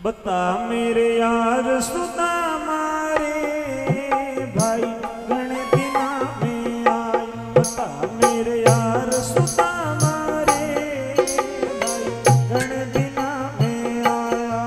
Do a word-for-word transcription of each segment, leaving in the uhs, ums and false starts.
बता मेरे यार सुदामा रे भाई घणे दिना में आय। बता मेरे यार सुदामा रे भाई घणे दिना में आया।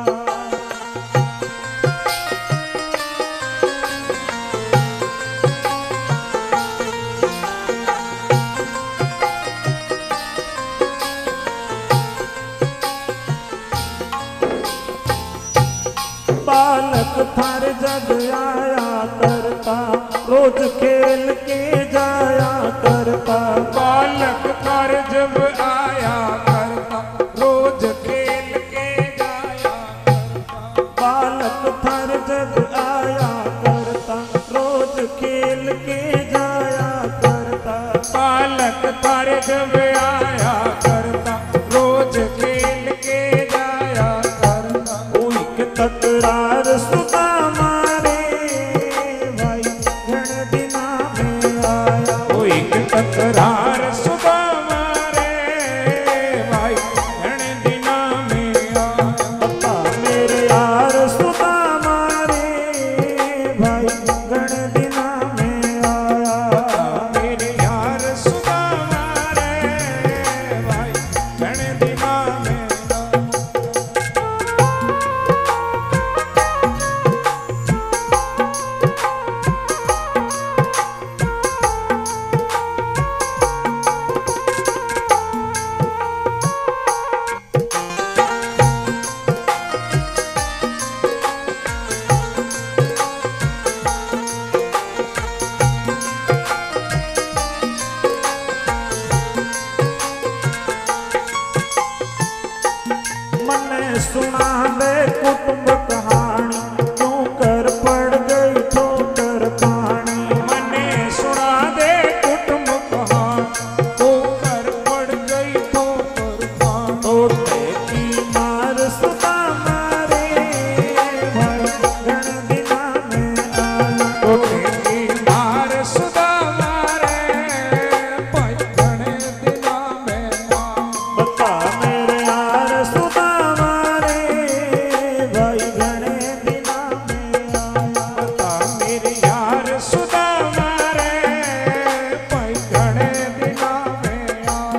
बालक थार जग आया करता रोज खेल के जाया करता। बालक थार जब आया करता रोज खेल के जाया करता। बालक थार जग आया करता रोज खेल के जाया करता। बालक थार जब आया करता रोज खेल के जाया करता। कोई के तकरार सुदामा रे भाई घणे दिना में आया। कोई के तकरार सुदामा रे भाई घणे दिना में आया। बता मेरे यार सुदामा रे भाई घणे दिना में आया। मेरे यार सुदामा रे भाई घणे दिना में आया। मने सुना दे कुटुंब कहानी क्यों कर पड़ गई ठोकर खानी। मने सुना दे कुटुंब कहानी तो कर पड़ गई ठोकर खानी। तोते की मार सुदामा रे भाई घणे दिना में आया। तोते की मार सुदामा रे भाई घणे दिना में आया। बता मेरे यार सुदामा रे भाई घणे दिना में आया। बता मेरे यार सुदामा रे भाई घणे दिना में आया।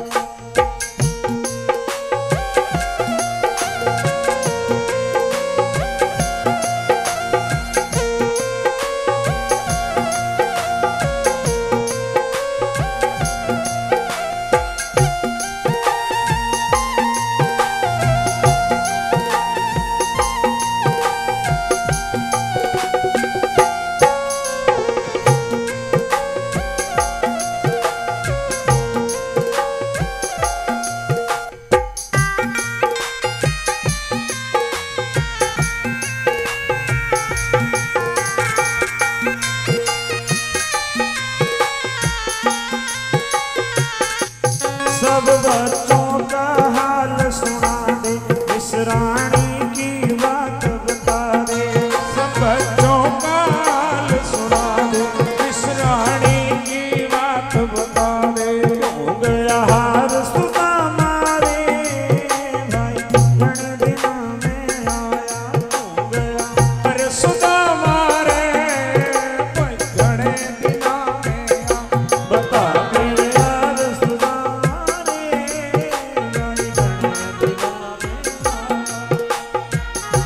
सब बच्चों का हाल सुना दे इस रानी की बात बता दे। सब बच्चों का हाल सुना दे इस रानी की बात बता दे। हो गया हार सुदामा रे भाई घणे दिना में आया। हो गया अरे सुदामा रे भाई घणे दिना में आया। बता मेरे यार सुदामा रे भाई घणे दिना में आया।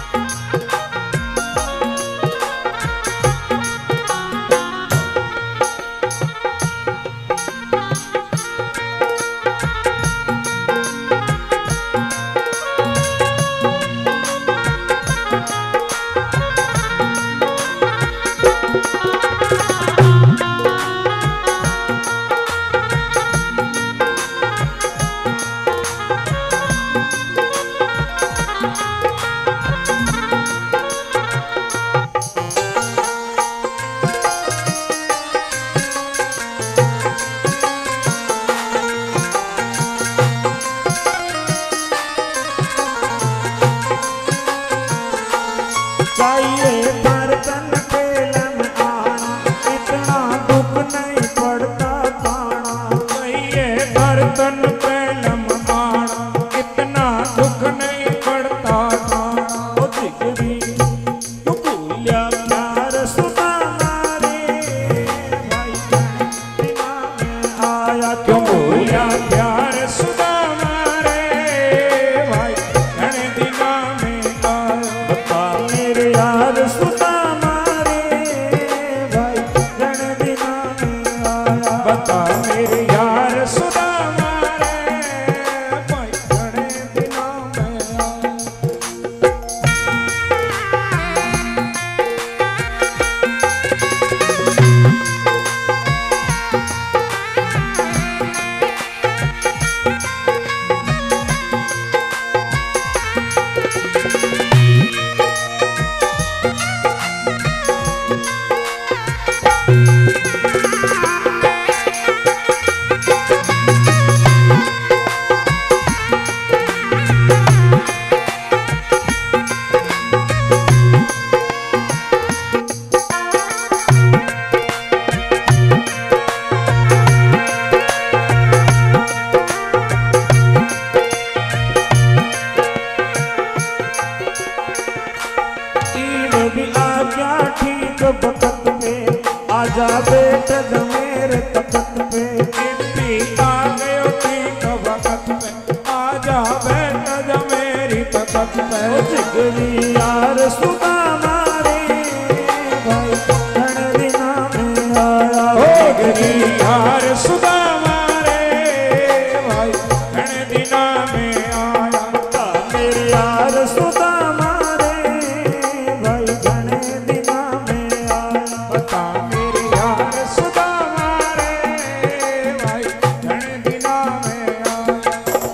बेट जमेर तखत पे इतनी आ गयो थी तो वक्त पे आजा बैठ जा मेरी तखत पे जिगरी यार सुदामा रे भाई घण दिना में आया हो गिरी यार सुदामा रे भाई घण दिना में आया मेरे यार सुदामा रे भाई घण दिना में आया बता मेरे यार सुदामा रे भाई घण दिना में आया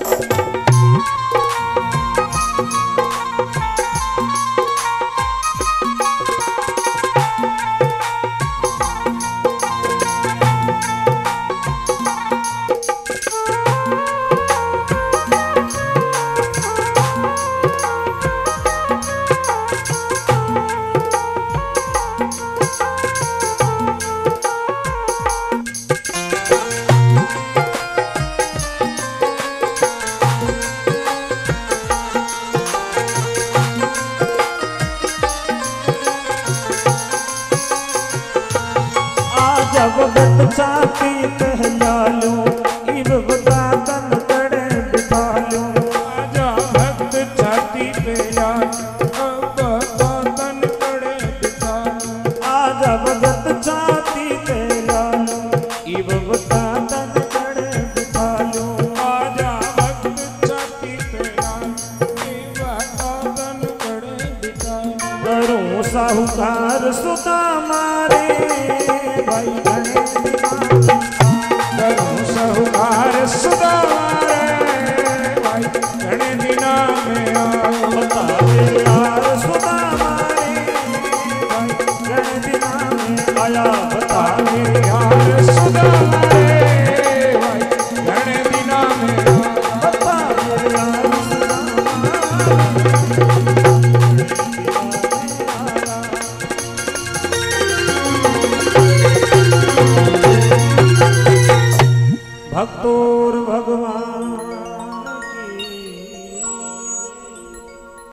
जब गत छाती कहलालू इब बता तन कड़े बिठालू आजा भक्त छाती पे यार अब तन कड़े बिठा आ जब गत छाती कहलालू इब बता तन कड़े बिठालू आजा भक्त छाती पे यार तन कड़े बिठा करूं साहूकार सुदामा रे भाई घण दिना करूं साहूकार सुदामा रे भाई घण दिना में आया बता मेरे यार सुदामा रे भाई घण दिना में आया बता मेरे यार सुदामा